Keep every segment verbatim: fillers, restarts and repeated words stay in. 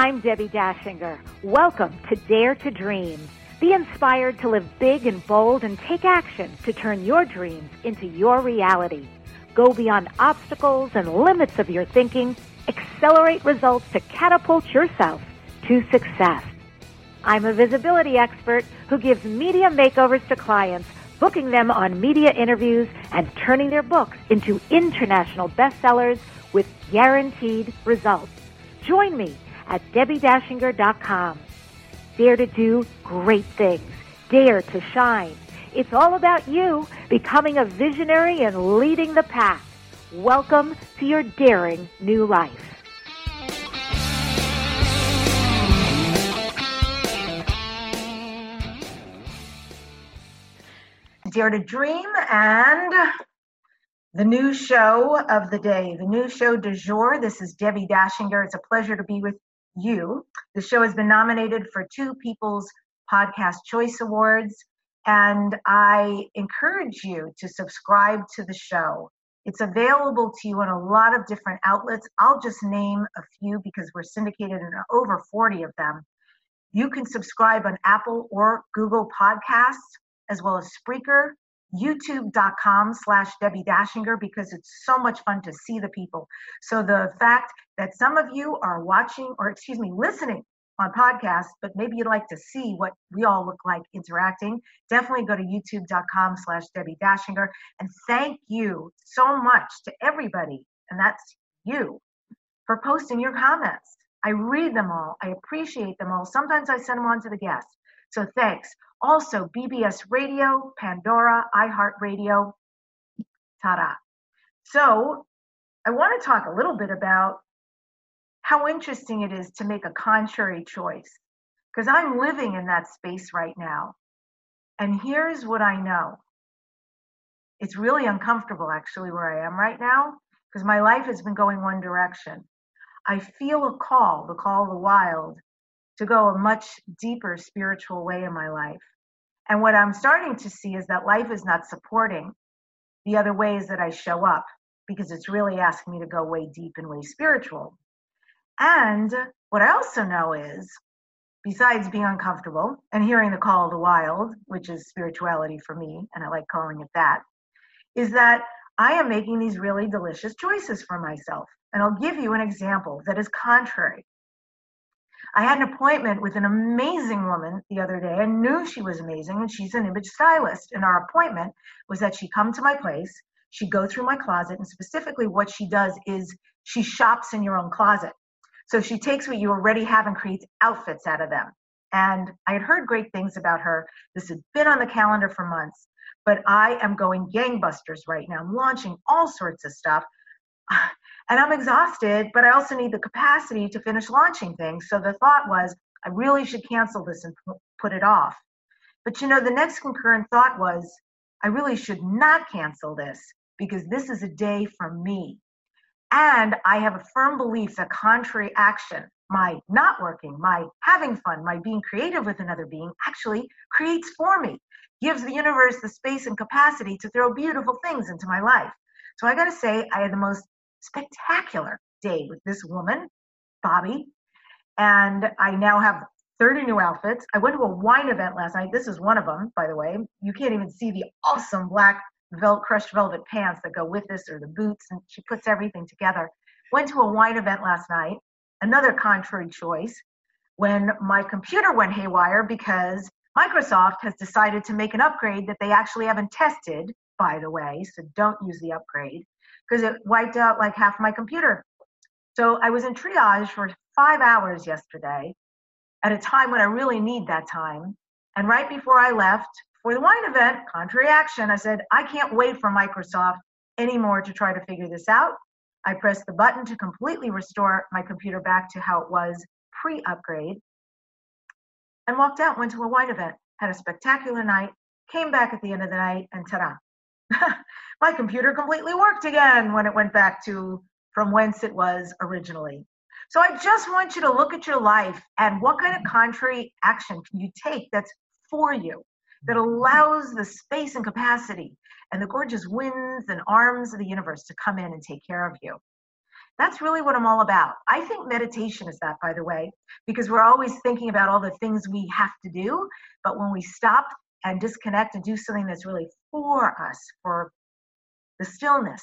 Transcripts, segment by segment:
I'm Debbie Dashinger. Welcome to Dare to Dream. Be inspired to live big and bold and take action to turn your dreams into your reality. Go beyond obstacles and limits of your thinking. Accelerate results to catapult yourself to success. I'm a visibility expert who gives media makeovers to clients, booking them on media interviews and turning their books into international bestsellers with guaranteed results. Join me at debbie dashinger dot com. Dare to do great things. Dare to shine. It's all about you becoming a visionary and leading the pack. Welcome to your daring new life. Dare to Dream and the new show of the day, the new show du jour. This is Debbie Dashinger. It's a pleasure to be with you. The show has been nominated for two People's Podcast Choice Awards, and I encourage you to subscribe to the show. It's available to you in a lot of different outlets. I'll just name a few because we're syndicated in over forty of them. You can subscribe on Apple or Google Podcasts, as well as Spreaker, youtube.com slash Debbie Dashinger, because it's so much fun to see the people. So the fact that some of you are watching, or excuse me, listening on podcasts, but maybe you'd like to see what we all look like interacting, definitely go to youtube.com slash Debbie Dashinger. And thank you so much to everybody, and that's you, for posting your comments. I read them all. I appreciate them all. Sometimes I send them on to the guests. So thanks. Also, B B S Radio, Pandora, iHeartRadio, ta-da. So I want to talk a little bit about how interesting it is to make a contrary choice, because I'm living in that space right now. And here's what I know. It's really uncomfortable, actually, where I am right now, because my life has been going one direction. I feel a call, the call of the wild, to go a much deeper spiritual way in my life. And what I'm starting to see is that life is not supporting the other ways that I show up, because it's really asking me to go way deep and way spiritual. And what I also know is, besides being uncomfortable and hearing the call of the wild, which is spirituality for me, and I like calling it that, is that I am making these really delicious choices for myself. And I'll give you an example that is contrary. I had an appointment with an amazing woman the other day. I knew she was amazing, and she's an image stylist. And our appointment was that she'd come to my place, she'd go through my closet, and specifically what she does is she shops in your own closet. So she takes what you already have and creates outfits out of them. And I had heard great things about her. This had been on the calendar for months, but I am going gangbusters right now. I'm launching all sorts of stuff. And I'm exhausted, but I also need the capacity to finish launching things. So the thought was, I really should cancel this and put it off. But you know, the next concurrent thought was, I really should not cancel this, because this is a day for me. And I have a firm belief that contrary action, my not working, my having fun, my being creative with another being, actually creates for me, gives the universe the space and capacity to throw beautiful things into my life. So I got to say, I had the most spectacular day with this woman, Bobby, and I now have thirty new outfits. I went to a wine event last night. This is one of them, by the way. You can't even see the awesome black vel- crushed velvet pants that go with this, or the boots, and she puts everything together. Went to a wine event last night, another contrary choice, when my computer went haywire because Microsoft has decided to make an upgrade that they actually haven't tested, by the way, so don't use the upgrade, because it wiped out like half my computer. So I was in triage for five hours yesterday at a time when I really need that time. And right before I left for the wine event, contrary action, I said, I can't wait for Microsoft anymore to try to figure this out. I pressed the button to completely restore my computer back to how it was pre-upgrade, and walked out, went to a wine event, had a spectacular night, came back at the end of the night, and ta-da. My computer completely worked again when it went back to from whence it was originally. So I just want you to look at your life and what kind of contrary action can you take that's for you, that allows the space and capacity and the gorgeous winds and arms of the universe to come in and take care of you. That's really what I'm all about. I think meditation is that, by the way, because we're always thinking about all the things we have to do. But when we stop and disconnect and do something that's really for us, for the stillness,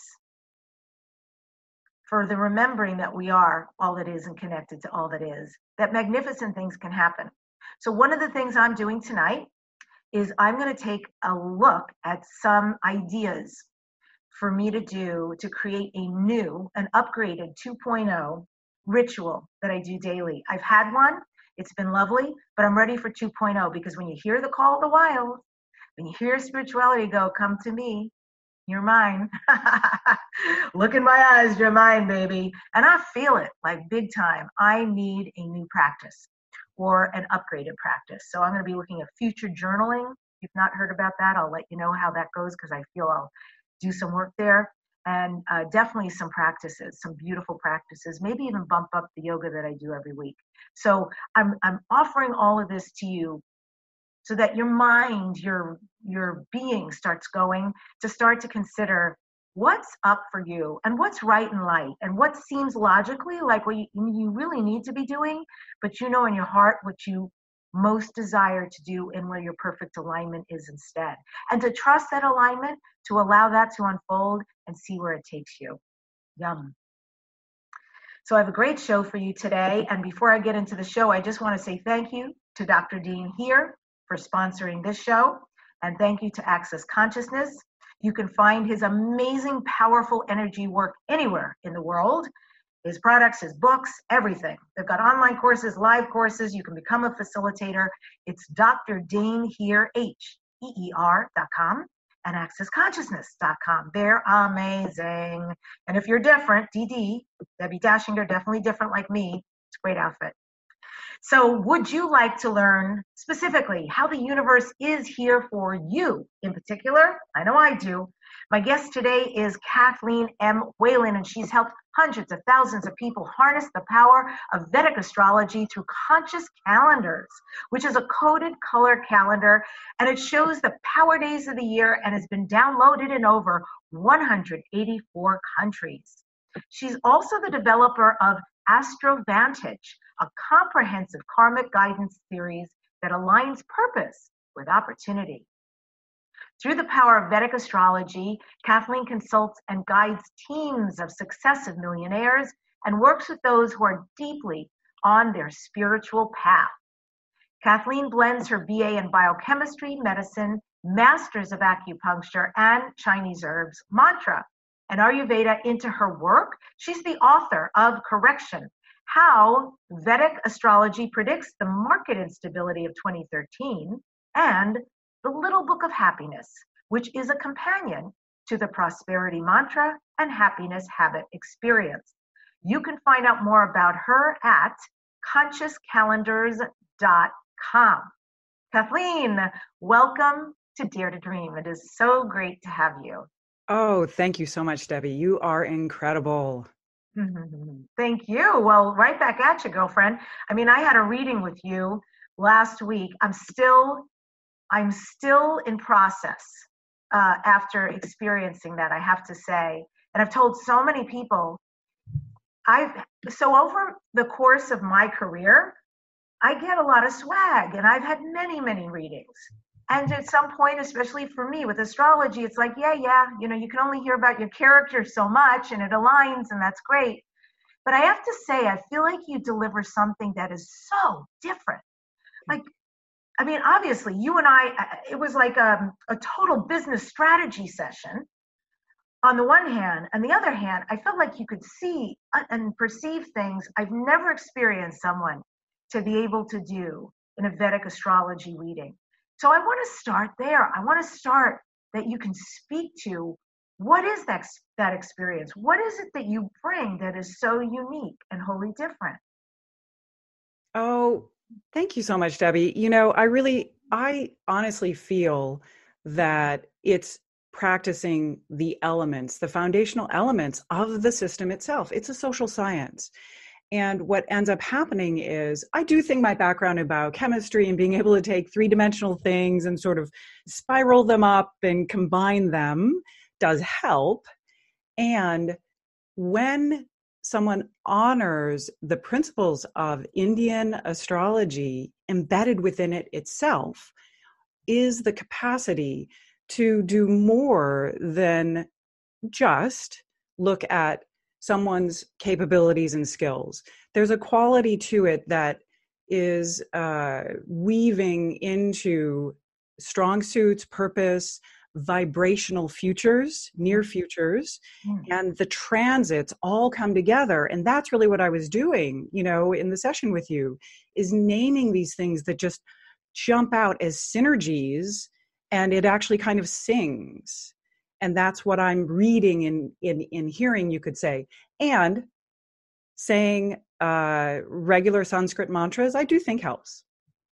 for the remembering that we are all that is and connected to all that is, that magnificent things can happen. So one of the things I'm doing tonight is I'm going to take a look at some ideas for me to do to create a new, an upgraded two point oh ritual that I do daily. I've had one, it's been lovely, but I'm ready for two point oh because when you hear the call of the wild, when you hear spirituality go, come to me, you're mine. Look in my eyes, you're mine, baby. And I feel it like big time. I need a new practice or an upgraded practice. So I'm going to be looking at future journaling. If you've not heard about that, I'll let you know how that goes because I feel I'll do some work there, and uh, definitely some practices, some beautiful practices, maybe even bump up the yoga that I do every week. So I'm I'm offering all of this to you so that your mind, your your being starts going to start to consider what's up for you and what's right in life and what seems logically like what you, you really need to be doing, but you know in your heart what you most desire to do and where your perfect alignment is instead. And to trust that alignment, to allow that to unfold and see where it takes you. Yum. So I have a great show for you today. And before I get into the show, I just want to say thank you to Doctor Dean here for sponsoring this show. And thank you to Access Consciousness. You can find his amazing, powerful energy work anywhere in the world. His products, his books, everything. They've got online courses, live courses. You can become a facilitator. It's Doctor Dane Heer, H E E R dot com and access consciousness dot com. They're amazing. And if you're different, D D, Debbie Dashinger, definitely different like me. It's a great outfit. So would you like to learn specifically how the universe is here for you in particular? I know I do. My guest today is Kathleen M. Whalen, and she's helped hundreds of thousands of people harness the power of Vedic astrology through conscious calendars, which is a coded color calendar, and it shows the power days of the year and has been downloaded in over one hundred eighty-four countries. She's also the developer of AstroVantage, a comprehensive karmic guidance series that aligns purpose with opportunity. Through the power of Vedic astrology, Kathleen consults and guides teams of successive millionaires and works with those who are deeply on their spiritual path. Kathleen blends her B A in biochemistry, medicine, masters of acupuncture, and Chinese herbs, mantra, and Ayurveda into her work. She's the author of Correction: How Vedic Astrology Predicts the Market Instability of twenty thirteen, and The Little Book of Happiness, which is a companion to the Prosperity Mantra and Happiness Habit Experience. You can find out more about her at conscious calendars dot com. Kathleen, welcome to Dare to Dream. It is so great to have you. Oh, thank you so much, Debbie. You are incredible. Thank you. Well, right back at you, girlfriend. I mean, I had a reading with you last week. I'm still, I'm still in process uh, after experiencing that, I have to say. And I've told so many people, I've, so over the course of my career, I get a lot of swag, and I've had many, many readings. And at some point, especially for me with astrology, it's like, yeah, yeah, you know, you can only hear about your character so much and it aligns and that's great. But I have to say, I feel like you deliver something that is so different. Like, I mean, obviously you and I, it was like a, a total business strategy session on the one hand. On the other hand, I felt like you could see and perceive things I've never experienced someone to be able to do in a Vedic astrology reading. So I want to start there. I want to start that you can speak to what is that, that experience? What is it that you bring that is so unique and wholly different? Oh, thank you so much, Debbie. You know, I really, I honestly feel that it's practicing the elements, the foundational elements of the system itself. It's a social science. And what ends up happening is, I do think my background in biochemistry and being able to take three-dimensional things and sort of spiral them up and combine them does help. And when someone honors the principles of Indian astrology, embedded within it itself is the capacity to do more than just look at someone's capabilities and skills. There's a quality to it that is uh, weaving into strong suits, purpose, vibrational futures, near futures, mm. and the transits all come together. And that's really what I was doing, you know, in the session with you, is naming these things that just jump out as synergies, and it actually kind of sings. And that's what I'm reading in in, in hearing, you could say. And saying uh, regular Sanskrit mantras, I do think helps.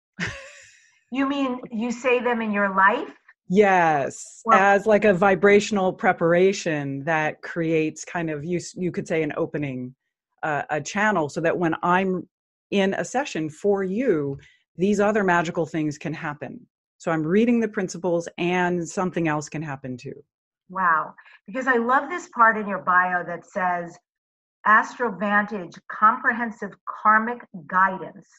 You mean you say them in your life? Yes, well, as like a vibrational preparation that creates kind of, you, you could say, an opening, uh, a channel, so that when I'm in a session for you, these other magical things can happen. So I'm reading the principles and something else can happen too. Wow. Because I love this part in your bio that says, Astrovantage, comprehensive karmic guidance.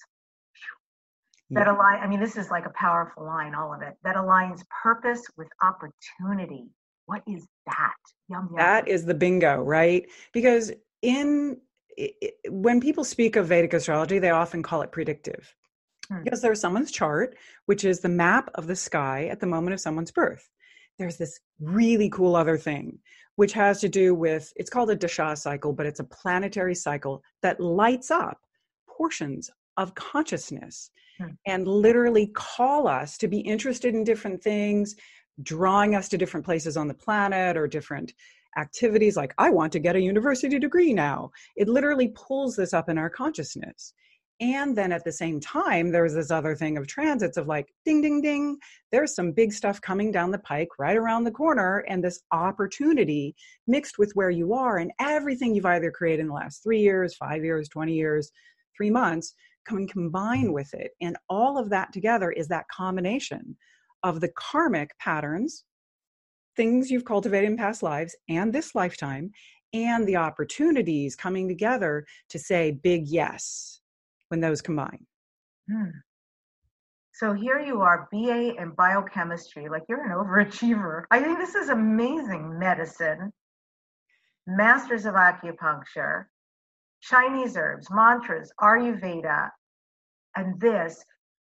That yeah. align, I mean, this is like a powerful line, all of it. That aligns purpose with opportunity. What is that? Yum, yum. That is the bingo, right? Because in it, when people speak of Vedic astrology, they often call it predictive. Hmm. Because there's someone's chart, which is the map of the sky at the moment of someone's birth. There's this really cool other thing, which has to do with, it's called a dasha cycle, but it's a planetary cycle that lights up portions of consciousness hmm. and literally call us to be interested in different things, drawing us to different places on the planet or different activities. Like, I want to get a university degree now. It literally pulls this up in our consciousness. And then at the same time, there's this other thing of transits of like, ding, ding, ding. There's some big stuff coming down the pike right around the corner. And this opportunity mixed with where you are and everything you've either created in the last three years, five years, twenty years, three months, come and combine with it. And all of that together is that combination of the karmic patterns, things you've cultivated in past lives and this lifetime, and the opportunities coming together to say big yes when those combine. Hmm. So here you are, B A in biochemistry, like you're an overachiever. I think this is amazing. Medicine, masters of acupuncture, Chinese herbs, mantras, Ayurveda, and this.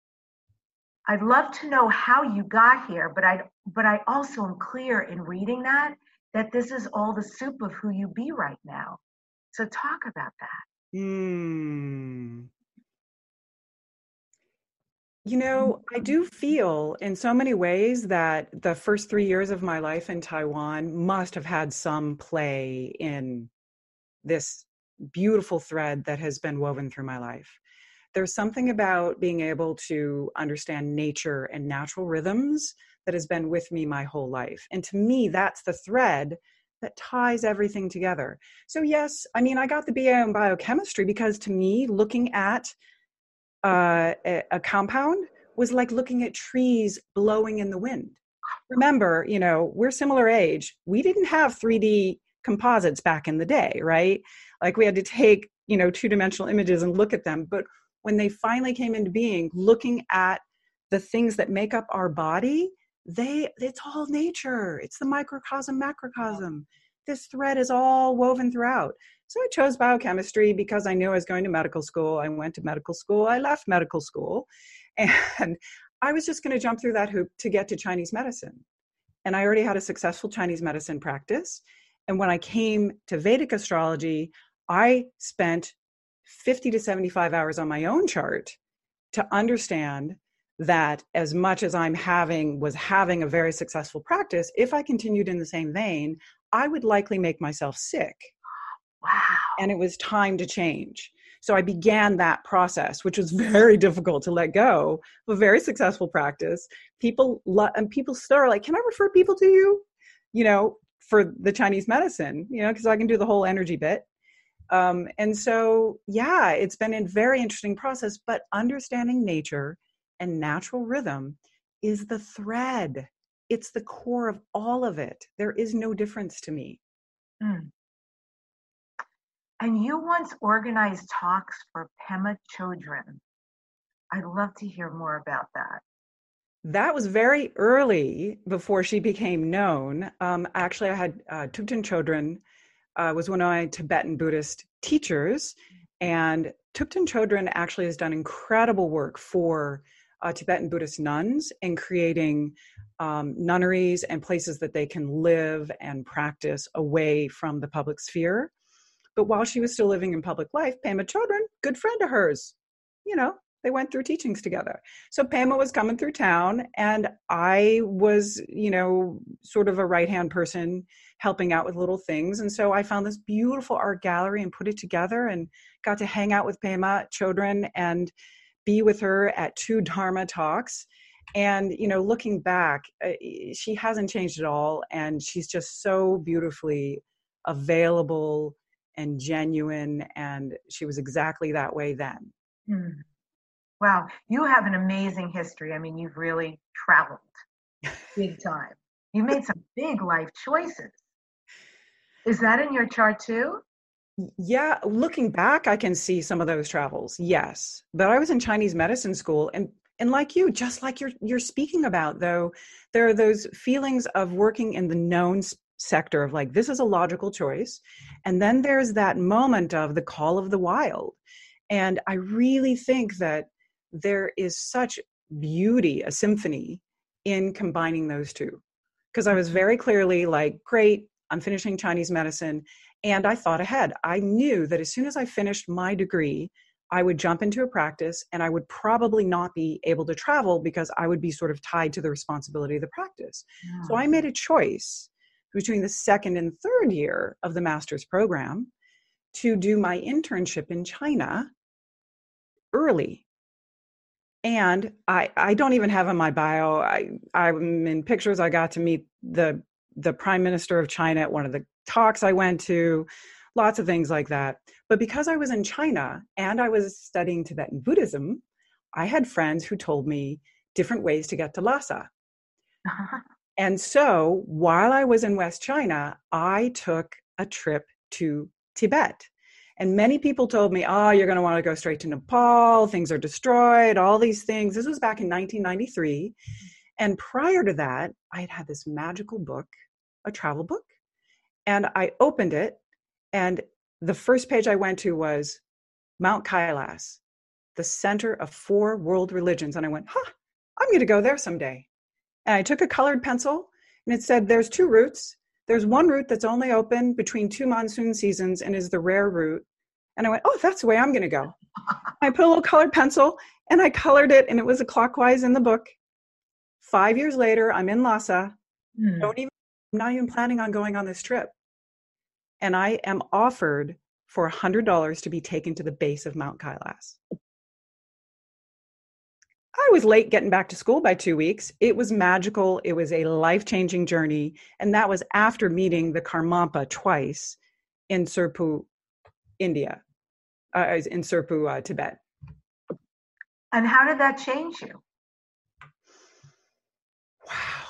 I'd love to know how you got here, but I but I also am clear in reading that that this is all the soup of who you be right now. So talk about that. Hmm. You know, I do feel in so many ways that the first three years of my life in Taiwan must have had some play in this beautiful thread that has been woven through my life. There's something about being able to understand nature and natural rhythms that has been with me my whole life. And to me, that's the thread that ties everything together. So yes, I mean, I got the B A in biochemistry because to me, looking at Uh, a, a compound was like looking at trees blowing in the wind. Remember, you know, we're similar age. We didn't have three D composites back in the day, right? Like we had to take, you know, two-dimensional images and look at them. But when they finally came into being, looking at the things that make up our body, they, it's all nature. It's the microcosm, macrocosm. This thread is all woven throughout. So I chose biochemistry because I knew I was going to medical school. I went to medical school. I left medical school. And I was just going to jump through that hoop to get to Chinese medicine. And I already had a successful Chinese medicine practice. And when I came to Vedic astrology, I spent fifty to seventy-five hours on my own chart to understand that as much as I'm having, was having a very successful practice, if I continued in the same vein, I would likely make myself sick. Wow. And it was time to change. So I began that process, which was very difficult to let go of a very successful practice. People lo- and people still are like, can I refer people to you? You know, for the Chinese medicine, you know, because I can do the whole energy bit. Um, and so, yeah, it's been a very interesting process, but understanding nature and natural rhythm is the thread. It's the core of all of it. There is no difference to me. Mm. And you once organized talks for Pema Chodron. I'd love to hear more about that. That was very early before she became known. Um, actually, I had uh, Thupten Chodron uh, was one of my Tibetan Buddhist teachers, and Thupten Chodron actually has done incredible work for uh, Tibetan Buddhist nuns in creating um, nunneries and places that they can live and practice away from the public sphere. But while she was still living in public life, Pema Chodron, good friend of hers, you know, they went through teachings together. So Pema was coming through town, and I was, you know, sort of a right-hand person helping out with little things. And so I found this beautiful art gallery and put it together and got to hang out with Pema Chodron and be with her at two Dharma talks. And, you know, looking back, she hasn't changed at all. And she's just so beautifully available and genuine. And she was exactly that way then. Hmm. Wow, you have an amazing history. I mean, you've really traveled big time. You made some big life choices. Is that in your chart too? Yeah, looking back, I can see some of those travels. Yes, but I was in Chinese medicine school, and and like you, just like you're you're speaking about, though, there are those feelings of working in the known sector of like, this is a logical choice, and then there's that moment of the call of the wild, and I really think that there is such beauty, a symphony in combining those two, because I was very clearly like, great, I'm finishing Chinese medicine. And I thought ahead. I knew that as soon as I finished my degree, I would jump into a practice, and I would probably not be able to travel because I would be sort of tied to the responsibility of the practice. Yeah. So I made a choice between the second and third year of the master's program to do my internship in China early. And I, I don't even have in my bio, I, I'm in pictures, I got to meet the the Prime Minister of China at one of the talks I went to, lots of things like that. But because I was in China and I was studying Tibetan Buddhism, I had friends who told me different ways to get to Lhasa. Uh-huh. And so while I was in West China, I took a trip to Tibet. And many people told me, oh, you're going to want to go straight to Nepal. Things are destroyed, all these things. This was back in nineteen ninety-three. And prior to that, I had had this magical book, a travel book, and I opened it, and the first page I went to was Mount Kailas, the center of four world religions. And I went, huh, I'm going to go there someday. And I took a colored pencil, and it said, there's two routes. There's one route that's only open between two monsoon seasons and is the rare route. And I went, oh, that's the way I'm going to go. I put a little colored pencil, and I colored it, and it was a clockwise in the book. Five years later, I'm in Lhasa. Mm. Don't even, I'm not even planning on going on this trip. And I am offered for one hundred dollars to be taken to the base of Mount Kailas. I was late getting back to school by two weeks. It was magical. It was a life-changing journey. And that was after meeting the Karmapa twice in Sirpu, India, uh, in Sirpu, uh, Tibet. And how did that change you? Wow.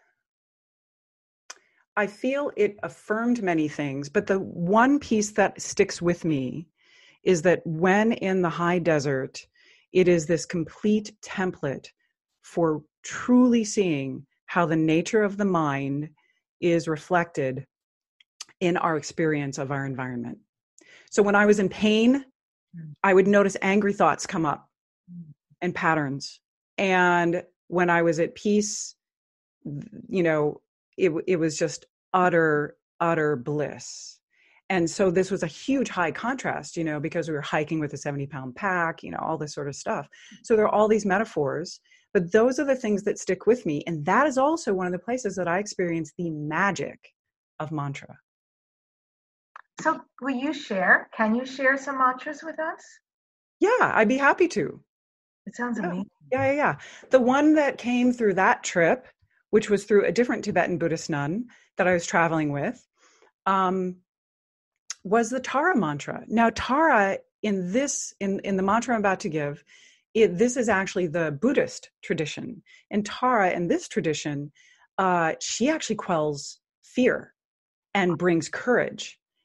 I feel it affirmed many things, but the one piece that sticks with me is that when in the high desert, it is this complete template for truly seeing how the nature of the mind is reflected in our experience of our environment. So when I was in pain, I would notice angry thoughts come up and patterns. And when I was at peace, you know, it it was just utter, utter bliss. And so this was a huge high contrast, you know, because we were hiking with a seventy pound pack, you know, all this sort of stuff. So there are all these metaphors, but those are the things that stick with me. And that is also one of the places that I experience the magic of mantra. So will you share? Can you share some mantras with us? Yeah, I'd be happy to. It sounds amazing. Yeah, yeah, yeah. The one that came through that trip, which was through a different Tibetan Buddhist nun that I was traveling with, um, was the Tara mantra. Now, Tara, in this, in, in the mantra I'm about to give, it, this is actually the Buddhist tradition. And Tara, in this tradition, uh, she actually quells fear and brings courage.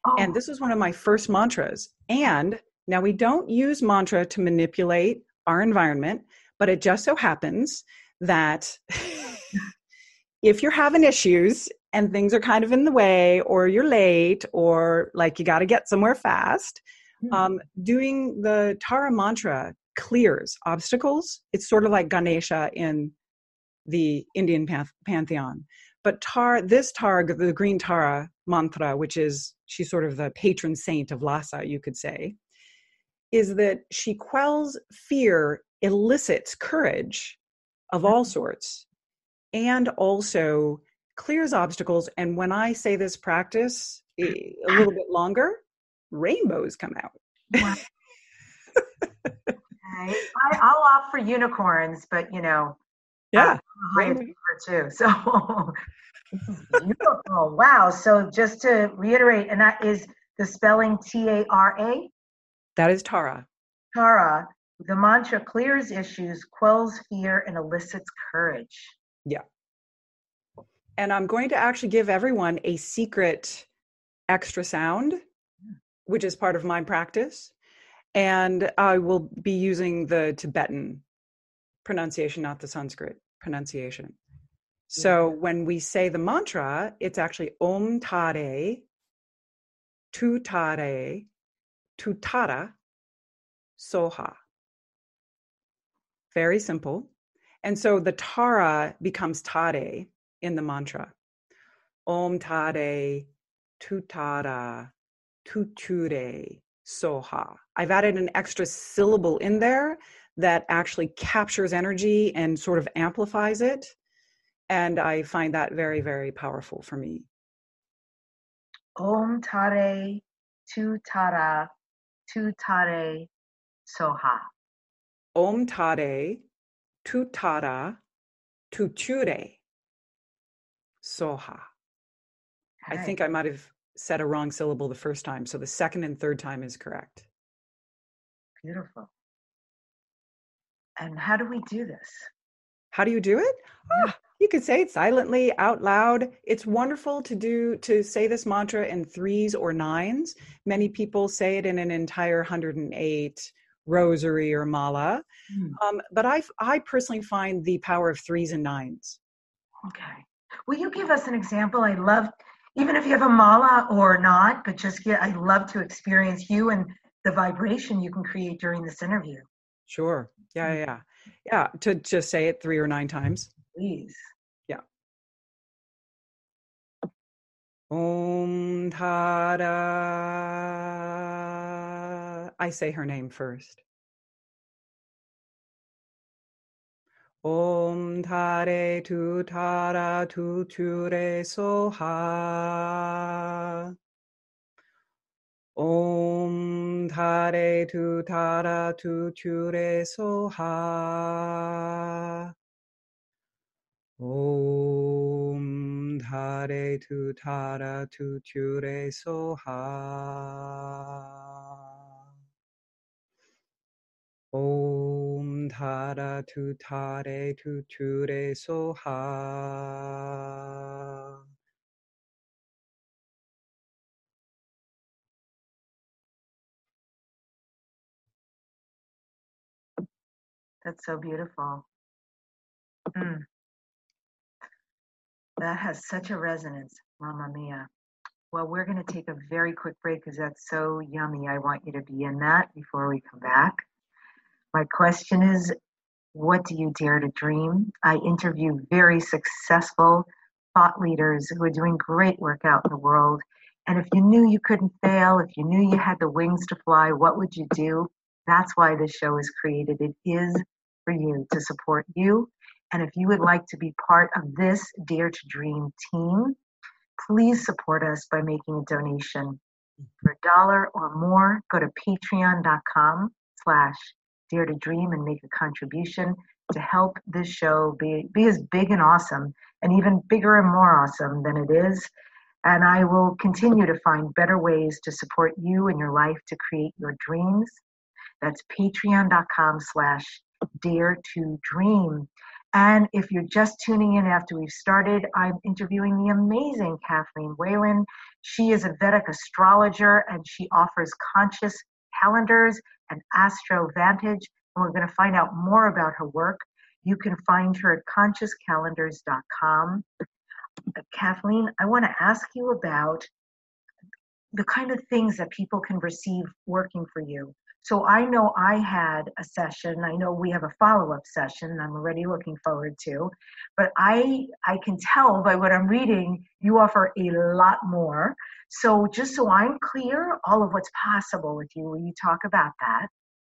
Oh. And this was one of my first mantras. And now we don't use mantra to manipulate our environment, but it just so happens that if you're having issues and things are kind of in the way, or you're late, or like you got to get somewhere fast, um, doing the Tara mantra clears obstacles. It's sort of like Ganesha in the Indian panth- pantheon. But Tara, this Tara, the green Tara mantra, which is, she's sort of the patron saint of Lhasa, you could say, is that she quells fear, elicits courage of all sorts, and also clears obstacles. And when I say this practice a little bit longer, rainbows come out. Wow. Okay. I, I'll opt for unicorns, but you know, yeah, I'm a high too. So beautiful. Wow. So just to reiterate, and that is the spelling T A R A? That is Tara. Tara. The mantra clears issues, quells fear, and elicits courage. Yeah. And I'm going to actually give everyone a secret extra sound, which is part of my practice. And I will be using the Tibetan pronunciation, not the Sanskrit pronunciation. So yeah. When we say the mantra, it's actually Om Tare, Tu Tare, Tu Tara, Soha. Very simple. And so the Tara becomes Tare in the mantra. Om Tare, Tu Tara, Tu Ture, Soha. I've added an extra syllable in there that actually captures energy and sort of amplifies it. And I find that very, very powerful for me. Om Tare, Tu Tara, Tu Tare, Soha. Om Tare, Tu Tara, Tu Ture, Soha. Okay. I think I might have said a wrong syllable the first time, so the second and third time is correct. Beautiful. And how do we do this? How do you do it? Oh, you can say it silently, out loud. It's wonderful to do, to say this mantra in threes or nines. Many people say it in an entire one hundred eight rosary or mala. Mm. Um, but I, I personally find the power of threes and nines. Okay. Will you give us an example? I love, even if you have a mala or not, but just get, I love to experience you and the vibration you can create during this interview. Sure. Yeah, yeah, yeah. Yeah, to just say it three or nine times. Please. Yeah. Om Tara. I say her name first. Om Tare Tu Tara Tu Ture Soha. Om Tare Tu Tara Tu Ture Soha. Om Tare Tu Tara Tu Ture Soha. Om Tara Tu Tare Tu Ture Soha. That's so beautiful. Mm. That has such a resonance, Mamma Mia. Well, we're going to take a very quick break because that's so yummy. I want you to be in that before we come back. My question is, what do you dare to dream? I interview very successful thought leaders who are doing great work out in the world. And if you knew you couldn't fail, if you knew you had the wings to fly, what would you do? That's why this show is created. It is for you, to support you. And if you would like to be part of this Dare to Dream team, please support us by making a donation. For a dollar or more, go to patreon.com slash dare to dream and make a contribution to help this show be, be as big and awesome, and even bigger and more awesome than it is. And I will continue to find better ways to support you in your life to create your dreams. That's patreon.com slash dare to dream. And if you're just tuning in after we've started, I'm interviewing the amazing Kathleen Whalen. She is a Vedic astrologer and she offers conscious calendars and Astro Vantage. And we're going to find out more about her work. You can find her at conscious calendars dot com. Kathleen, I want to ask you about the kind of things that people can receive working for you. So I know I had a session. I know we have a follow-up session I'm already looking forward to, but I I can tell by what I'm reading, you offer a lot more. So just so I'm clear, all of what's possible with you, will you talk about that?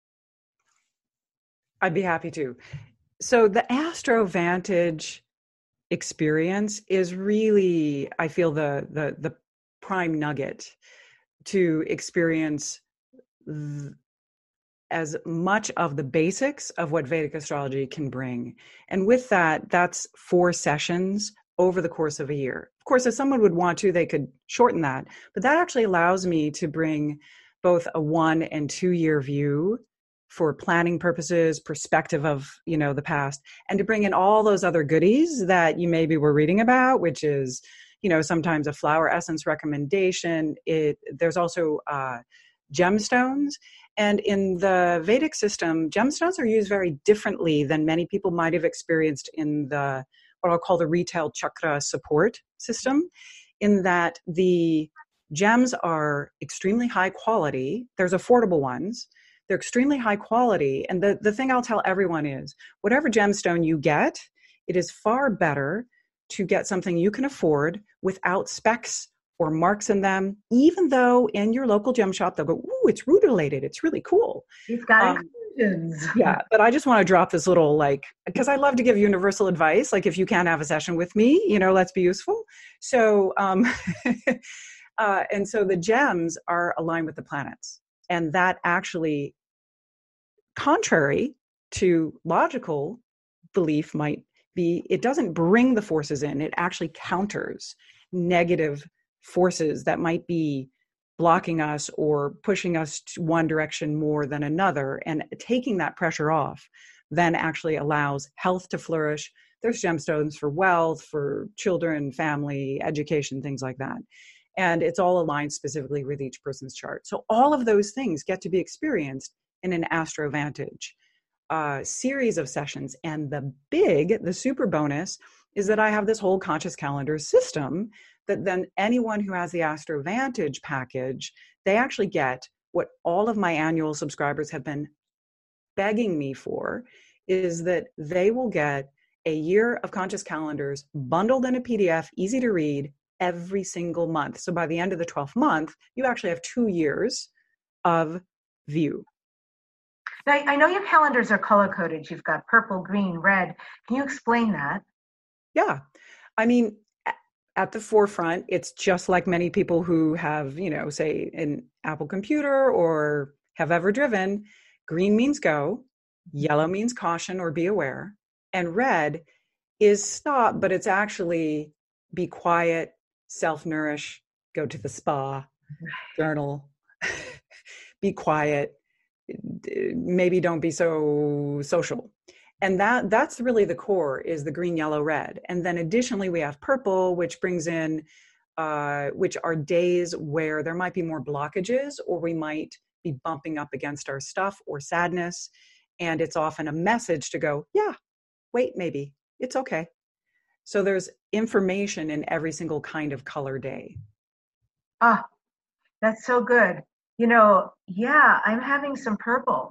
I'd be happy to. So the Astro Vantage experience is really, I feel, the the the prime nugget to experience th- as much of the basics of what Vedic astrology can bring. And with that, that's four sessions over the course of a year. Of course, if someone would want to, they could shorten that, but that actually allows me to bring both a one and two year view for planning purposes, perspective of, you know, the past, and to bring in all those other goodies that you maybe were reading about, which is, you know, sometimes a flower essence recommendation. It, there's also uh, gemstones. And in the Vedic system, gemstones are used very differently than many people might have experienced in the, what I'll call the retail chakra support system, in that the gems are extremely high quality. There's affordable ones. They're extremely high quality. And the, the thing I'll tell everyone is, whatever gemstone you get, it is far better to get something you can afford without specks or marks in them, even though in your local gem shop, they'll go, ooh, it's rutilated. It's really cool. You've got um, inclusions. Yeah, but I just want to drop this little, like, because I love to give universal advice. Like, if you can't have a session with me, you know, let's be useful. So, um, uh, and so the gems are aligned with the planets. And that actually, contrary to logical belief might be, it doesn't bring the forces in. It actually counters negative forces that might be blocking us or pushing us to one direction more than another. And taking that pressure off then actually allows health to flourish. There's gemstones for wealth, for children, family, education, things like that. And it's all aligned specifically with each person's chart. So all of those things get to be experienced in an Astro Vantage uh, series of sessions. And the big, the super bonus is that I have this whole conscious calendar system that then anyone who has the Astro Vantage package, they actually get what all of my annual subscribers have been begging me for, is that they will get a year of conscious calendars bundled in a P D F, easy to read, every single month. So by the end of the twelfth month, you actually have two years of view. Now, I know your calendars are color-coded. You've got purple, green, red. Can you explain that? Yeah. I mean, at the forefront, it's just like many people who have, you know, say an Apple computer or have ever driven. Green means go, yellow means caution or be aware, and red is stop, but it's actually be quiet, self-nourish, go to the spa, journal, be quiet, maybe don't be so social. And that that's really the core, is the green, yellow, red. And then additionally, we have purple, which brings in, uh, which are days where there might be more blockages, or we might be bumping up against our stuff or sadness. And it's often a message to go, yeah, wait, maybe it's okay. So there's information in every single kind of color day. Ah, that's so good. You know, yeah, I'm having some purple.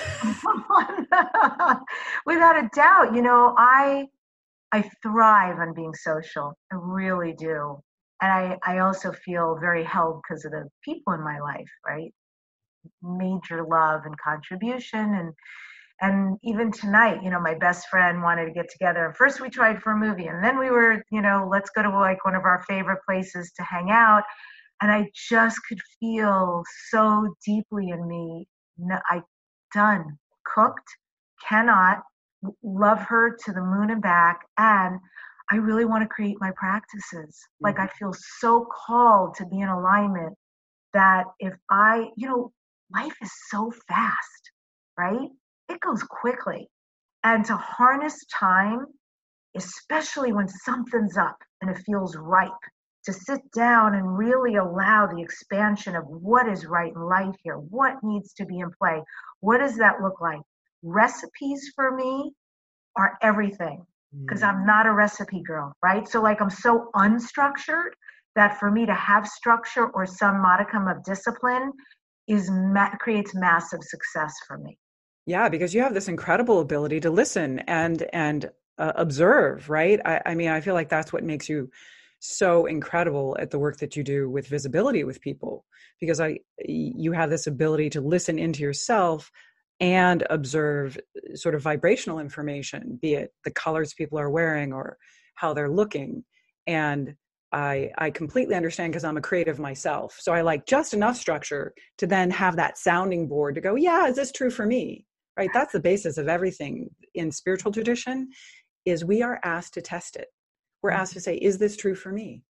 Without a doubt. You know, I I thrive on being social. I really do. And I, I also feel very held because of the people in my life, right? Major love and contribution. And and even tonight, you know, my best friend wanted to get together. And first we tried for a movie, and then we were, you know, let's go to like one of our favorite places to hang out. And I just could feel so deeply in me, no, I done, cooked, cannot, love her to the moon and back. And I really want to create my practices. Mm-hmm. Like I feel so called to be in alignment that if I, you know, life is so fast, right? It goes quickly. And to harness time especially when something's up and it feels ripe, to sit down and really allow the expansion of what is right in life here, what needs to be in play. What does that look like? Recipes for me are everything, because I'm not a recipe girl, right? So like I'm so unstructured that for me to have structure or some modicum of discipline is ma- creates massive success for me. Yeah, because you have this incredible ability to listen and and uh, observe, right? I, I mean, I feel like that's what makes you so incredible at the work that you do with visibility with people, because I you have this ability to listen into yourself and observe sort of vibrational information, be it the colors people are wearing or how they're looking. And I I completely understand, because I'm a creative myself. So I like just enough structure to then have that sounding board to go, yeah, is this true for me? Right? That's the basis of everything in spiritual tradition, is we are asked to test it. We're asked to say, is this true for me?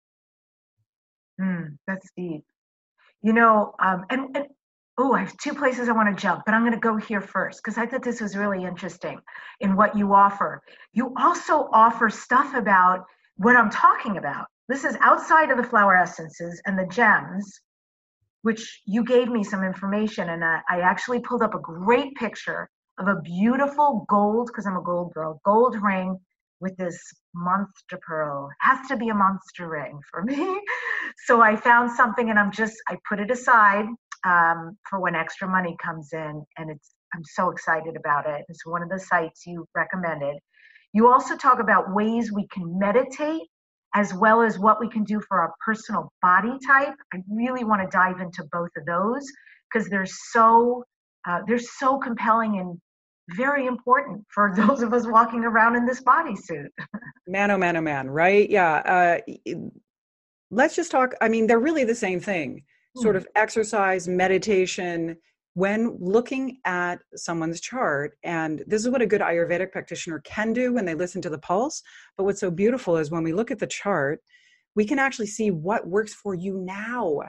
Mm, that's deep. You know, um, and, and oh, I have two places I want to jump, but I'm going to go here first because I thought this was really interesting in what you offer. You also offer stuff about what I'm talking about. This is outside of the flower essences and the gems, which you gave me some information, and I, I actually pulled up a great picture of a beautiful gold, because I'm a gold girl, gold ring with this monster pearl. It has to be a monster ring for me. So I found something, and I'm just, I put it aside um, for when extra money comes in, and it's, I'm so excited about it. It's one of the sites you recommended. You also talk about ways we can meditate, as well as what we can do for our personal body type. I really want to dive into both of those because they're so uh, they're so compelling and very important for those of us walking around in this bodysuit. Man, oh man, oh man, right? Yeah. Uh, let's just talk. I mean, they're really the same thing. Sort of exercise, meditation, when looking at someone's chart. And this is what a good Ayurvedic practitioner can do when they listen to the pulse. But what's so beautiful is when we look at the chart, we can actually see what works for you now.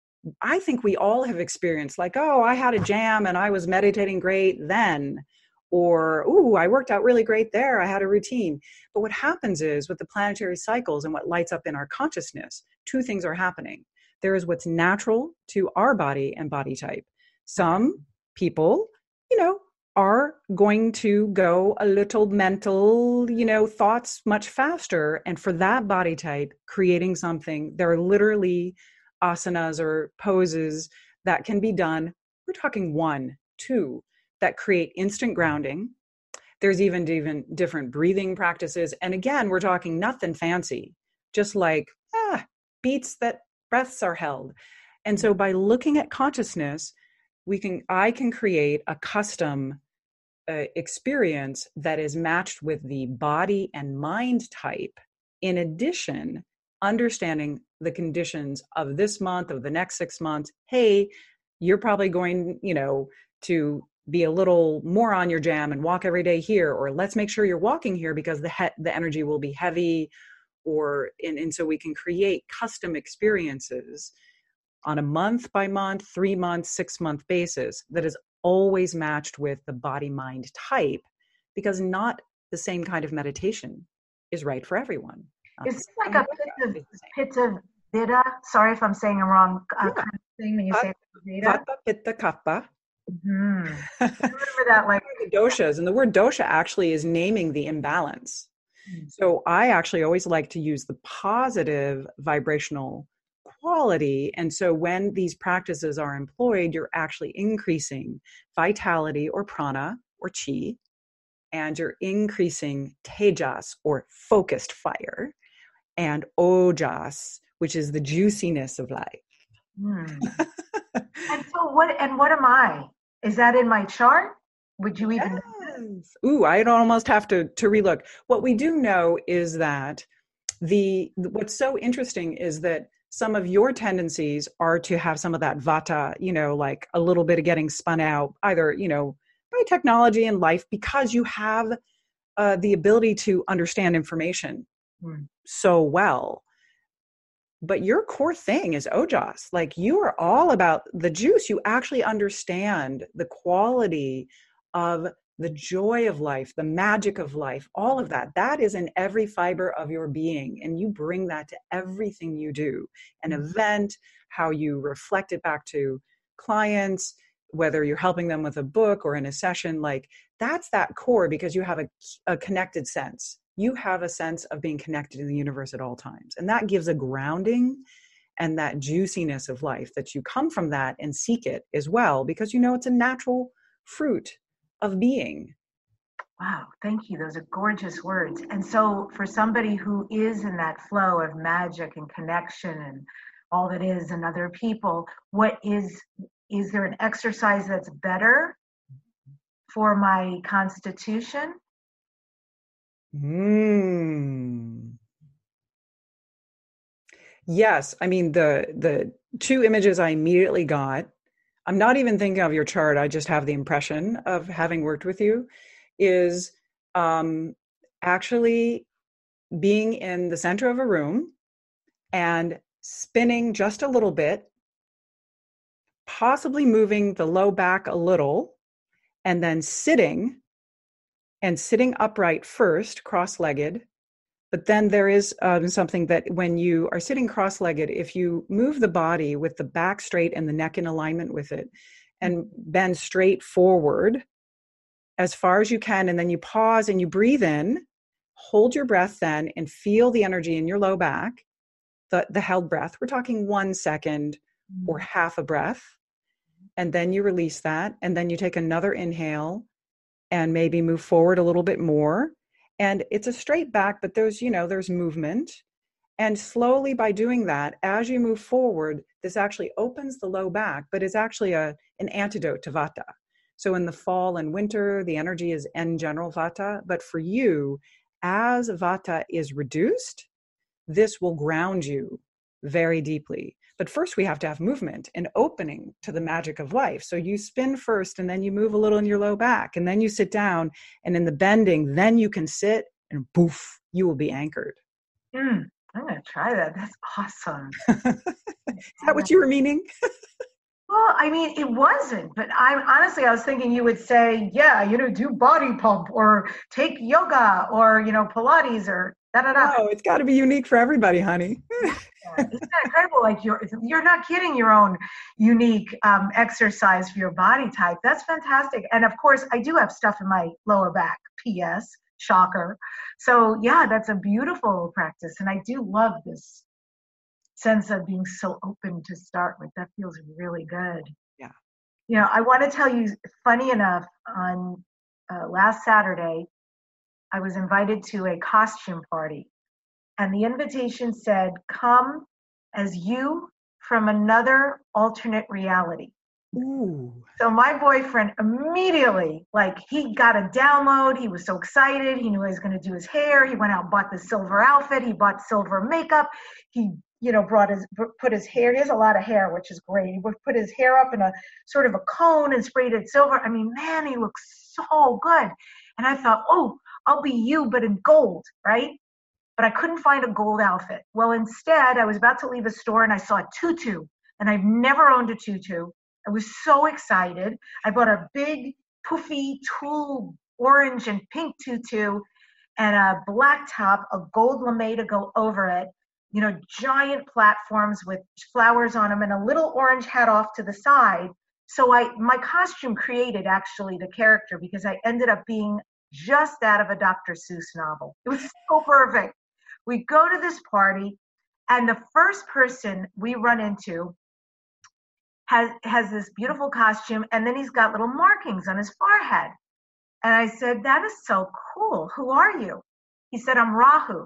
I think we all have experienced like, oh, I had a jam and I was meditating great then. Or, ooh, I worked out really great there. I had a routine. But what happens is with the planetary cycles and what lights up in our consciousness, two things are happening. There is what's natural to our body and body type. Some people, you know, are going to go a little mental, you know, thoughts much faster. And for that body type, creating something, there are literally asanas or poses that can be done. We're talking one, two, that create instant grounding. There's even, even different breathing practices. And again, we're talking nothing fancy, just like ah, beats that breaths are held. And so by looking at consciousness, we can, I can create a custom uh, experience that is matched with the body and mind type. In addition, understanding the conditions of this month, of the next six months. Hey, you're probably going, you know, to be a little more on your jam and walk every day here, or let's make sure you're walking here because the he- the energy will be heavy, or and, and so we can create custom experiences on a month by month, three month, six month basis that is always matched with the body mind type, because not the same kind of meditation is right for everyone. Is it like a pitta pitta? Sorry if I'm saying it wrong. Uh, Yeah. kind of thing when you say pitta. Vata, Pitta, Kapha. Mm-hmm. I remember that, like The doshas, and the word dosha actually is naming the imbalance. Mm. So I actually always like to use the positive vibrational quality. And so when these practices are employed, you're actually increasing vitality or prana or chi, and you're increasing tejas or focused fire, and ojas, which is the juiciness of life. Mm. And so what, and what am I? Is that in my chart? Would you even know? Yes. Ooh, I'd almost have to, to relook. What we do know is that the, what's so interesting is that some of your tendencies are to have some of that vata, you know, like a little bit of getting spun out, either, you know, by technology and life, because you have uh, the ability to understand information mm. so well. But your core thing is ojas. Like, you are all about the juice. You actually understand the quality of the joy of life, the magic of life, all of that, that is in every fiber of your being. And you bring that to everything you do, an event, how you reflect it back to clients, whether you're helping them with a book or in a session, like that's that core, because you have a, a connected sense. You have a sense of being connected to the universe at all times. And that gives a grounding and that juiciness of life that you come from that and seek it as well, because you know it's a natural fruit of being. Wow, thank you. Those are gorgeous words. And so for somebody who is in that flow of magic and connection and all that is and other people, what is, is there an exercise that's better for my constitution? Mm. Yes. I mean, the, the two images I immediately got, I'm not even thinking of your chart, I just have the impression of having worked with you, is um, actually being in the center of a room and spinning just a little bit, possibly moving the low back a little, and then sitting and sitting upright first, cross-legged. But then there is um, something that when you are sitting cross-legged, if you move the body with the back straight and the neck in alignment with it, and bend straight forward as far as you can, and then you pause and you breathe in, hold your breath then, and feel the energy in your low back, the, the held breath. We're talking one second or half a breath. And then you release that. And then you take another inhale and maybe move forward a little bit more. And it's a straight back, but there's, you know, there's movement. And slowly by doing that, as you move forward, this actually opens the low back, but it's actually a, an antidote to Vata. So in the fall and winter, the energy is in general Vata. But for you, as Vata is reduced, this will ground you very deeply. But first we have to have movement and opening to the magic of life. So you spin first, and then you move a little in your low back, and then you sit down, and in the bending, then you can sit and poof, you will be anchored. Mm, I'm going to try that. That's awesome. Is that what you were meaning? Well, I mean, it wasn't, but I honestly, I was thinking you would say, yeah, you know, do body pump or take yoga or, you know, Pilates or da da da. No, it's got to be unique for everybody, honey. Yeah, isn't that incredible? Like you're, you're not getting your own unique um, exercise for your body type. That's fantastic. And of course, I do have stuff in my lower back. P S Shocker. So yeah, that's a beautiful practice, and I do love this sense of being so open to start with. That feels really good. Yeah. You know, I want to tell you, funny enough, on uh, last Saturday, I was invited to a costume party, and the invitation said, come as you from another alternate reality. Ooh. So my boyfriend immediately, like, he got a download. He was so excited. He knew he was going to do his hair. He went out and bought the silver outfit. He bought silver makeup. He, you know, brought his, put his hair, he has a lot of hair, which is great. He put his hair up in a sort of a cone and sprayed it silver. I mean, man, he looks so good. And I thought, oh, I'll be you, but in gold, right? But I couldn't find a gold outfit. Well, instead, I was about to leave a store and I saw a tutu, and I've never owned a tutu. I was so excited. I bought a big, poofy, tulle, orange and pink tutu and a black top, a gold lame to go over it, you know, giant platforms with flowers on them and a little orange hat off to the side. So I, my costume created actually the character, because I ended up being just out of a Doctor Seuss novel. It was so perfect. We go to this party, and the first person we run into has has this beautiful costume, and then he's got little markings on his forehead. And I said, that is so cool. Who are you? He said, I'm Rahu.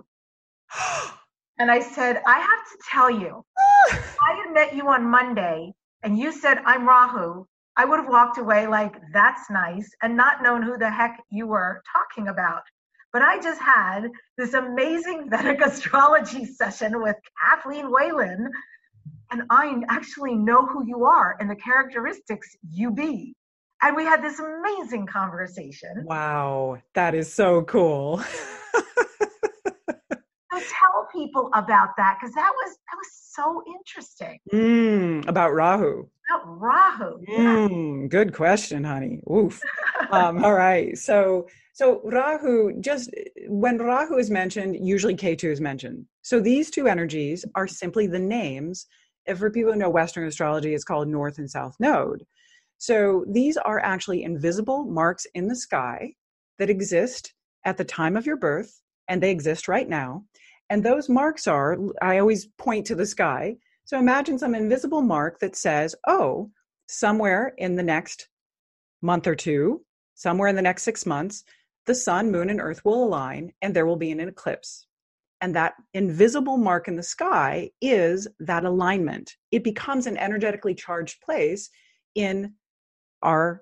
And I said, I have to tell you, if I had met you on Monday and you said, I'm Rahu, I would have walked away like, that's nice, and not known who the heck you were talking about. But I just had this amazing Vedic astrology session with Kathleen Whalen, and I actually know who you are and the characteristics you be. And we had this amazing conversation. Wow, that is so cool. So tell people about that? Because that was that was so interesting. Mm, about Rahu. About Rahu. Mm, Yeah. good question, honey. Oof. Um, all right. So, so Rahu, just when Rahu is mentioned, usually K two is mentioned. So these two energies are simply the names. If for people who know Western astrology, it's called North and South Node. So these are actually invisible marks in the sky that exist at the time of your birth, and they exist right now. And those marks are, I always point to the sky. So imagine some invisible mark that says, oh, somewhere in the next month or two, somewhere in the next six months, the sun, moon, and earth will align and there will be an eclipse. And that invisible mark in the sky is that alignment. It becomes an energetically charged place in our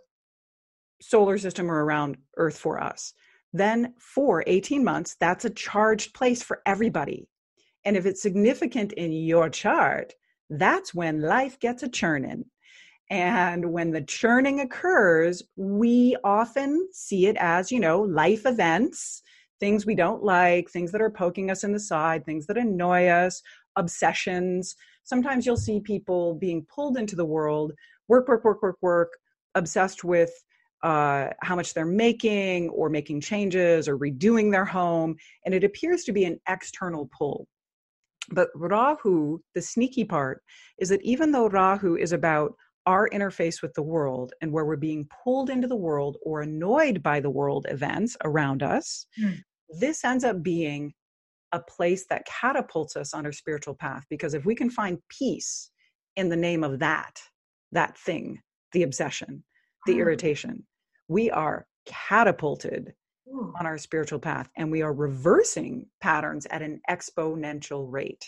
solar system or around Earth for us. Then for eighteen months, that's a charged place for everybody. And if it's significant in your chart, that's when life gets a churning. And when the churning occurs, we often see it as, you know, life events, things we don't like, things that are poking us in the side, things that annoy us, obsessions. Sometimes you'll see people being pulled into the world, work, work, work, work, work, obsessed with uh, how much they're making or making changes or redoing their home. And it appears to be an external pull. But Rahu, the sneaky part, is that even though Rahu is about our interface with the world and where we're being pulled into the world or annoyed by the world events around us, mm. this ends up being a place that catapults us on our spiritual path. Because if we can find peace in the name of that, that thing, the obsession, the mm. irritation, we are catapulted Ooh. On our spiritual path, and we are reversing patterns at an exponential rate.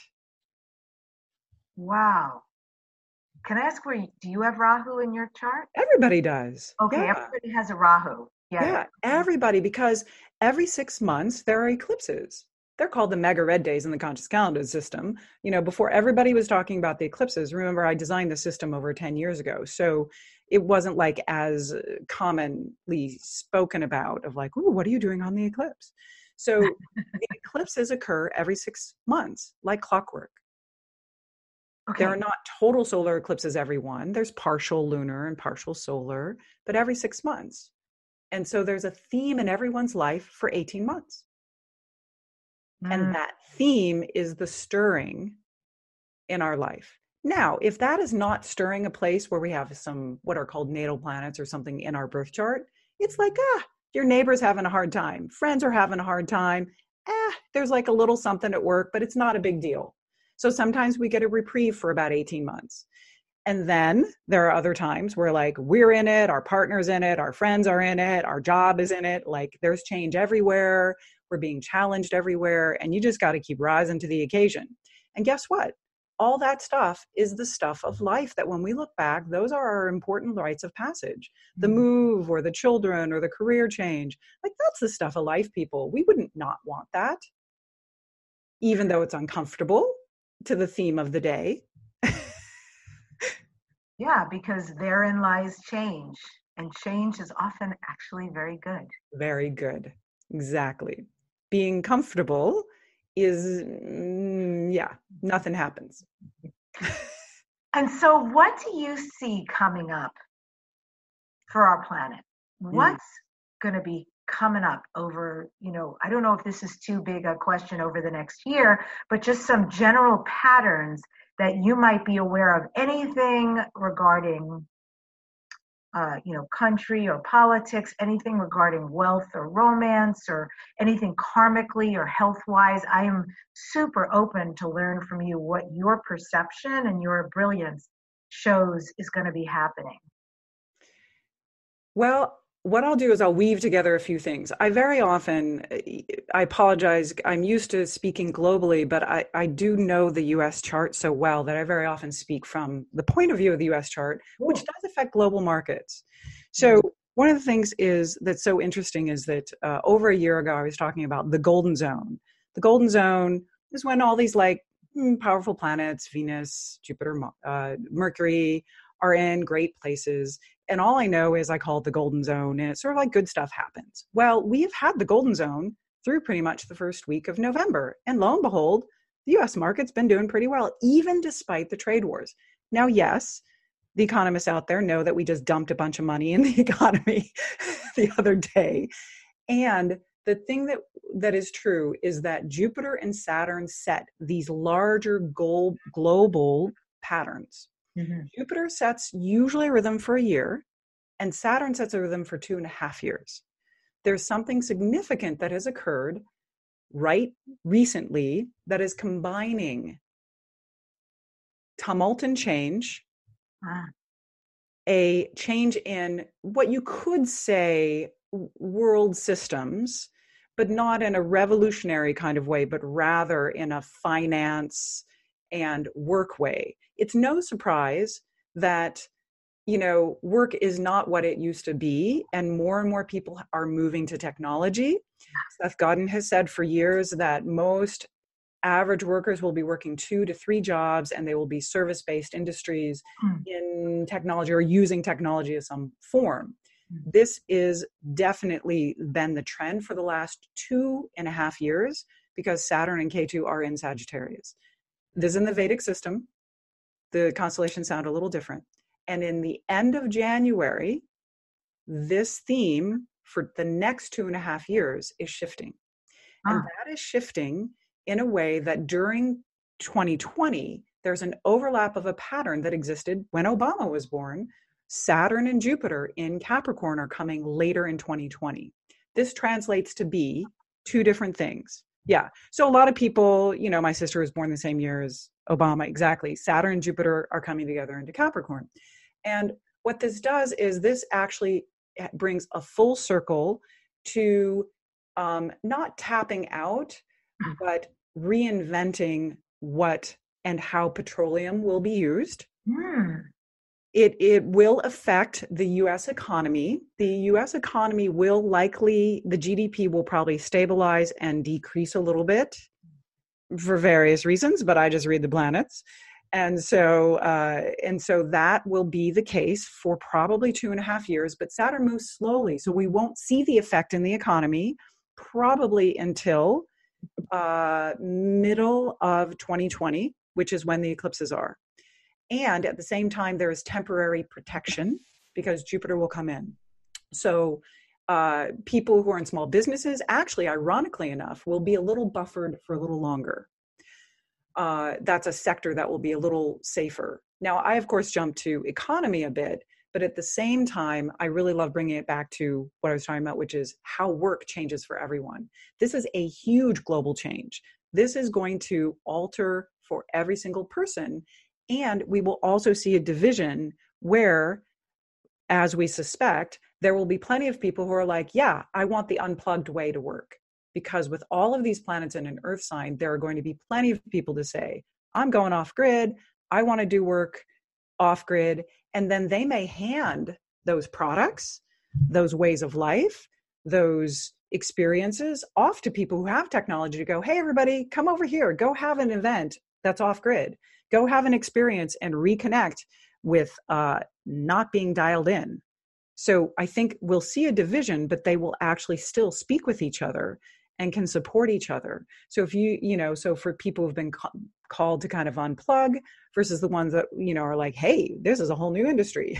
Wow. Can I ask where, you, do you have Rahu in your chart? Everybody does. Okay, yeah. Everybody has a Rahu. Yeah. Yeah, everybody, because every six months there are eclipses. They're called the mega red days in the conscious calendar system. You know, before everybody was talking about the eclipses, remember I designed the system over ten years ago. So it wasn't like as commonly spoken about of like, ooh, what are you doing on the eclipse? So the eclipses occur every six months, like clockwork. Okay. There are not total solar eclipses every one. There's partial lunar and partial solar, but every six months. And so there's a theme in everyone's life for eighteen months. Mm. And that theme is the stirring in our life. Now, if that is not stirring a place where we have some what are called natal planets or something in our birth chart, it's like, ah, your neighbor's having a hard time. Friends are having a hard time. Eh, there's like a little something at work, but it's not a big deal. So sometimes we get a reprieve for about eighteen months. And then there are other times where like we're in it, our partner's in it, our friends are in it, our job is in it. Like there's change everywhere. We're being challenged everywhere. And you just got to keep rising to the occasion. And guess what? All that stuff is the stuff of life that when we look back, those are our important rites of passage. The move or the children or the career change. Like that's the stuff of life, people. We wouldn't not want that, even though it's uncomfortable to the theme of the day. Yeah, because therein lies change. And change is often actually very good. Very good. Exactly. Being comfortable is, mm, yeah, nothing happens. And so what do you see coming up for our planet? What's mm. going to be coming up over, you know, I don't know if this is too big a question over the next year, but just some general patterns that you might be aware of, anything regarding, uh, you know, country or politics, anything regarding wealth or romance or anything karmically or health-wise. I am super open to learn from you what your perception and your brilliance shows is going to be happening. Well, what I'll do is I'll weave together a few things. I very often, I apologize, I'm used to speaking globally, but I, I do know the U S chart so well that I very often speak from the point of view of the U S chart, which does affect global markets. So one of the things is that's so interesting is that uh, over a year ago, I was talking about the golden zone. The golden zone is when all these like powerful planets, Venus, Jupiter, uh, Mercury, are in great places. And all I know is I call it the golden zone, and it's sort of like good stuff happens. Well, we have had the golden zone through pretty much the first week of November. And lo and behold, the U S market's been doing pretty well, even despite the trade wars. Now, yes, the economists out there know that we just dumped a bunch of money in the economy the other day. And the thing that, that is true is that Jupiter and Saturn set these larger goal, global patterns. Mm-hmm. Jupiter sets usually a rhythm for a year, and Saturn sets a rhythm for two and a half years. There's something significant that has occurred right recently that is combining tumult and change, ah. a change in what you could say world systems, but not in a revolutionary kind of way, but rather in a finance and work way. It's no surprise that, you know, work is not what it used to be, and more and more people are moving to technology. Seth Godin has said for years that most average workers will be working two to three jobs, and they will be service-based industries mm. in technology or using technology of some form. Mm. This is definitely been the trend for the last two and a half years because Saturn and K two are in Sagittarius. This is in the Vedic system. The constellations sound a little different. And in the end of January, this theme for the next two and a half years is shifting. Ah. And that is shifting in a way that during twenty twenty, there's an overlap of a pattern that existed when Obama was born. Saturn and Jupiter in Capricorn are coming later in twenty twenty. This translates to be two different things. Yeah. So a lot of people, you know, my sister was born the same year as Obama. Exactly. Saturn and Jupiter are coming together into Capricorn. And what this does is this actually brings a full circle to um, not tapping out, but reinventing what and how petroleum will be used. Mm. It it will affect the U S economy. The U S economy will likely, the G D P will probably stabilize and decrease a little bit for various reasons, but I just read the planets. And so, uh, and so that will be the case for probably two and a half years, but Saturn moves slowly. So we won't see the effect in the economy probably until uh, middle of twenty twenty, which is when the eclipses are. And at the same time, there is temporary protection because Jupiter will come in. So uh, people who are in small businesses, actually, ironically enough, will be a little buffered for a little longer. Uh, that's a sector that will be a little safer. Now, I, of course, jumped to economy a bit, but at the same time, I really love bringing it back to what I was talking about, which is how work changes for everyone. This is a huge global change. This is going to alter for every single person. And we will also see a division where, as we suspect, there will be plenty of people who are like, yeah, I want the unplugged way to work. Because with all of these planets in an earth sign, there are going to be plenty of people to say, I'm going off grid. I want to do work off grid. And then they may hand those products, those ways of life, those experiences off to people who have technology to go, hey, everybody, come over here, go have an event that's off grid. Go have an experience and reconnect with uh, not being dialed in. So I think we'll see a division, but they will actually still speak with each other and can support each other. So if you, you know, so for people who've been ca- called to kind of unplug versus the ones that, you know, are like, hey, this is a whole new industry.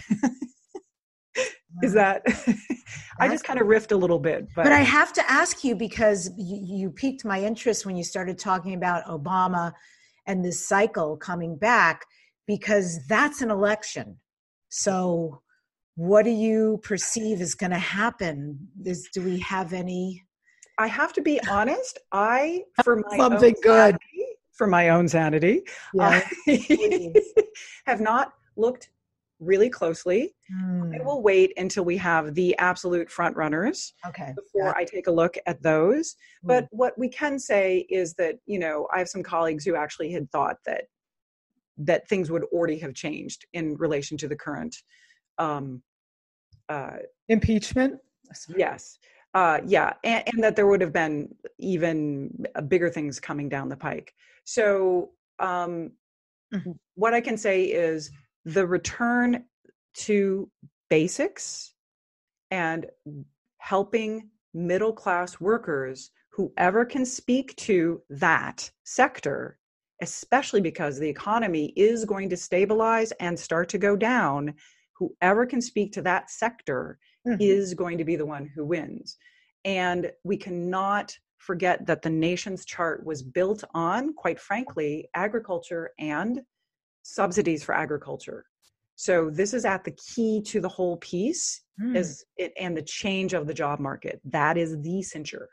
Is that, I just kind of riffed a little bit. But. but I have to ask you, because you, you piqued my interest when you started talking about Obama and this cycle coming back, because that's an election. So what do you perceive is going to happen? Is, do we have any? I have to be honest. I, for my something own good sanity, for my own sanity, yeah, I have not looked really closely. Mm. I will wait until we have the absolute front runners okay. before yeah. I take a look at those. Mm. But what we can say is that, you know, I have some colleagues who actually had thought that that things would already have changed in relation to the current um, uh, impeachment. Yes. Uh, yeah. And, and that there would have been even bigger things coming down the pike. So um, mm-hmm. what I can say is the return to basics and helping middle-class workers whoever can speak to that sector, especially because the economy is going to stabilize and start to go down, whoever can speak to that sector mm-hmm. is going to be the one who wins. And we cannot forget that the nation's chart was built on, quite frankly, agriculture and subsidies for agriculture. So this is at the key to the whole piece mm. is it, and the change of the job market. That is the cincher.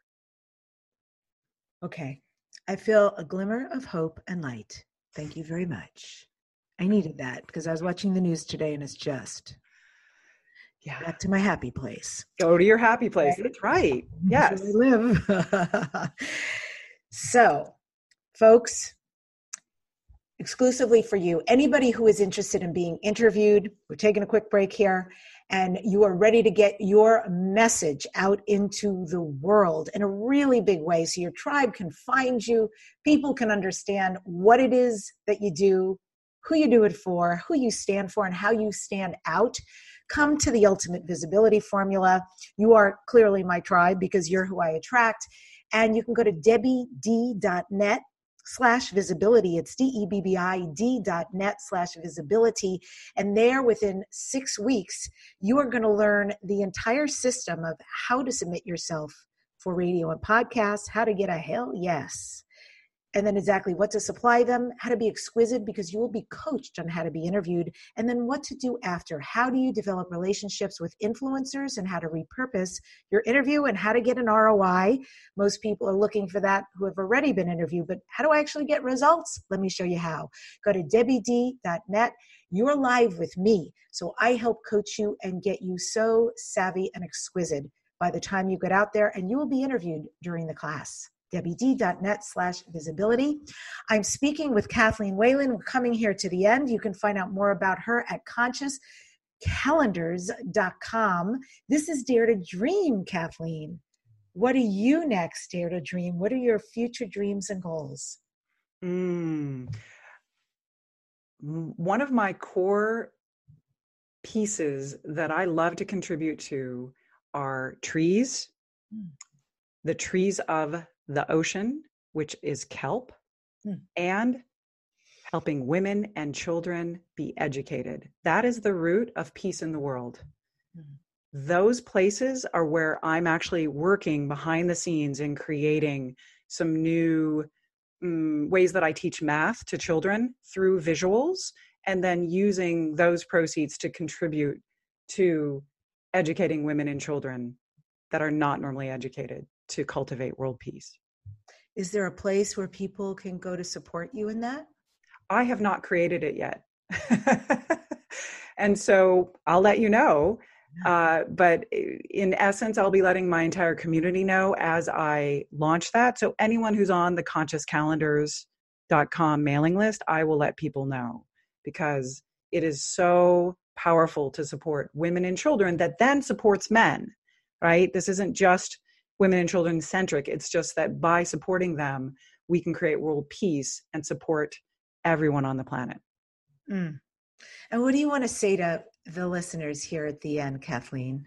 Okay. I feel a glimmer of hope and light. Thank you very much. I needed that because I was watching the news today and it's just yeah. back to my happy place. Go to your happy place. Right? That's right. Yes. That's where I live. So, folks, exclusively for you, anybody who is interested in being interviewed, we're taking a quick break here, and you are ready to get your message out into the world in a really big way so your tribe can find you, people can understand what it is that you do, who you do it for, who you stand for, and how you stand out. Come to the Ultimate Visibility Formula. You are clearly my tribe because you're who I attract. And you can go to debbie d dot net slash visibility. It's D-E-B-B-I-D dot net slash visibility. And there within six weeks, you are going to learn the entire system of how to submit yourself for radio and podcasts, how to get a hell yes. And then exactly what to supply them, how to be exquisite because you will be coached on how to be interviewed, and then what to do after. How do you develop relationships with influencers and how to repurpose your interview and how to get an R O I. Most people are looking for that who have already been interviewed, but how do I actually get results? Let me show you how. Go to debbie d dot net. You're live with me, so I help coach you and get you so savvy and exquisite by the time you get out there, and you will be interviewed during the class. debbie d dot net slash visibility. I'm speaking with Kathleen Whalen. We're coming here to the end. You can find out more about her at conscious calendars dot com. This is Dare to Dream, Kathleen. What are you next, Dare to Dream? What are your future dreams and goals? Mm. One of my core pieces that I love to contribute to are trees, mm. the trees of the ocean, which is kelp, hmm. and helping women and children be educated. That is the root of peace in the world. Hmm. Those places are where I'm actually working behind the scenes in creating some new um, ways that I teach math to children through visuals, and then using those proceeds to contribute to educating women and children that are not normally educated to cultivate world peace. Is there a place where people can go to support you in that? I have not created it yet. And so I'll let you know. Uh, but in essence, I'll be letting my entire community know as I launch that. So anyone who's on the conscious calendars dot com mailing list, I will let people know, because it is so powerful to support women and children that then supports men, right? This isn't just women and children centric. It's just that by supporting them, we can create world peace and support everyone on the planet. Mm. And what do you want to say to the listeners here at the end, Kathleen?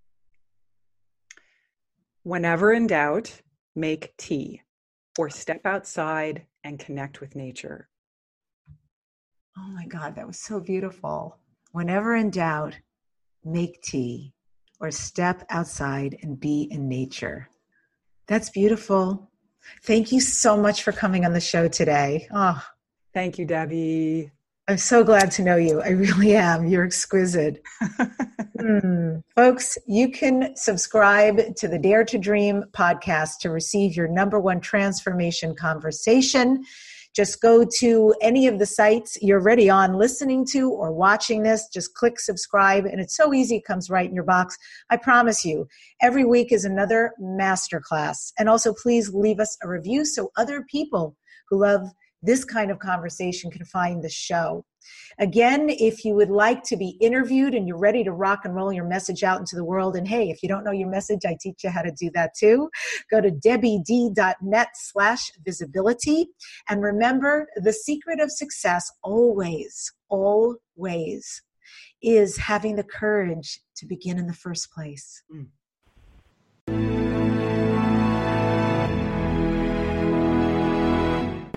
Whenever in doubt, make tea or step outside and connect with nature. Oh my God, that was so beautiful. Whenever in doubt, make tea or step outside and be in nature. That's beautiful. Thank you so much for coming on the show today. Oh, thank you, Debbie. I'm so glad to know you. I really am. You're exquisite. mm. Folks, you can subscribe to the Dare to Dream podcast to receive your number one transformation conversation. Just go to any of the sites you're already on listening to or watching this. Just click subscribe, and it's so easy. It comes right in your box. I promise you, every week is another masterclass. And also, please leave us a review so other people who love this kind of conversation can find the show. Again, if you would like to be interviewed and you're ready to rock and roll your message out into the world, and hey, if you don't know your message, I teach you how to do that too. Go to debbie d dot net slash visibility. And remember, the secret of success always, always is having the courage to begin in the first place. Mm.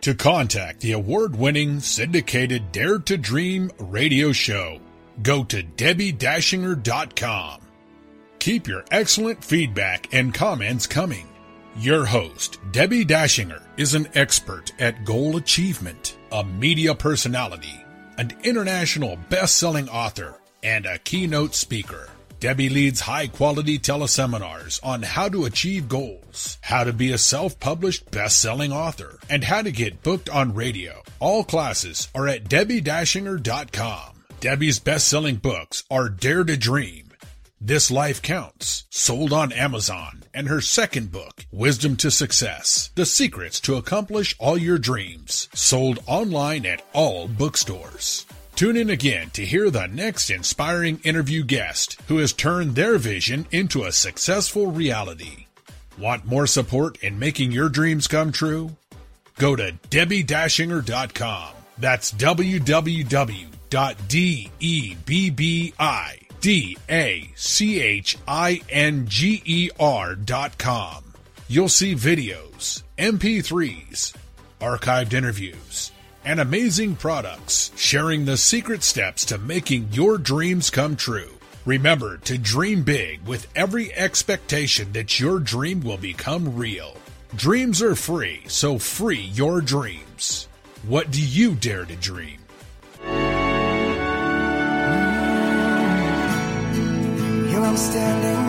To contact the award-winning syndicated Dare to Dream radio show, go to debbie dashinger dot com. Keep your excellent feedback and comments coming. Your host, Debbie Dashinger, is an expert at goal achievement, a media personality, an international best-selling author, and a keynote speaker. Debbie leads high-quality teleseminars on how to achieve goals, how to be a self-published best-selling author, and how to get booked on radio. All classes are at debbie dashinger dot com. Debbie's best-selling books are Dare to Dream, This Life Counts, sold on Amazon, and her second book, Wisdom to Success, The Secrets to Accomplish All Your Dreams, sold online at all bookstores. Tune in again to hear the next inspiring interview guest who has turned their vision into a successful reality. Want more support in making your dreams come true? Go to debbie dashinger dot com. That's w w w dot debbie dashinger dot com. You'll see videos, M P threes, archived interviews, and amazing products sharing the secret steps to making your dreams come true. Remember to dream big with every expectation that your dream will become real. Dreams are free, so free your dreams. What do you dare to dream? Here I'm standing